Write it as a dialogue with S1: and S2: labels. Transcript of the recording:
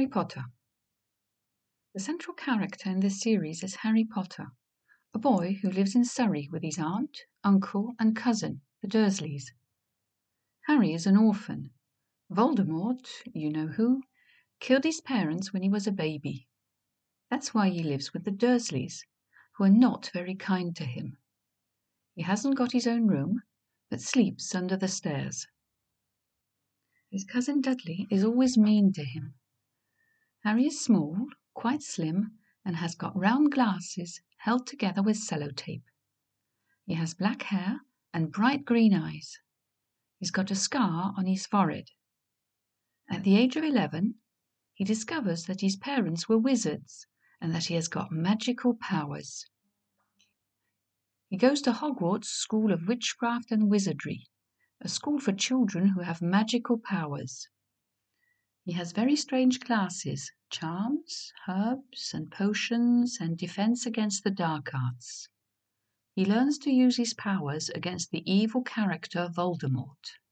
S1: Harry Potter. The central character in this series is Harry Potter, a boy who lives in Surrey with his aunt, uncle, and cousin, the Dursleys. Harry is an orphan. Voldemort, you know who, killed his parents when he was a baby. That's why he lives with the Dursleys, who are not very kind to him. He hasn't got his own room, but sleeps under the stairs. His cousin Dudley is always mean to him. Harry is small, quite slim, and has got round glasses held together with sellotape. He has black hair and bright green eyes. He's got a scar on his forehead. At the age of 11, he discovers that his parents were wizards and that he has got magical powers. He goes to Hogwarts School of Witchcraft and Wizardry, a school for children who have magical powers. He has very strange classes: charms, herbs and potions, and defense against the dark arts. He learns to use his powers against the evil character Voldemort.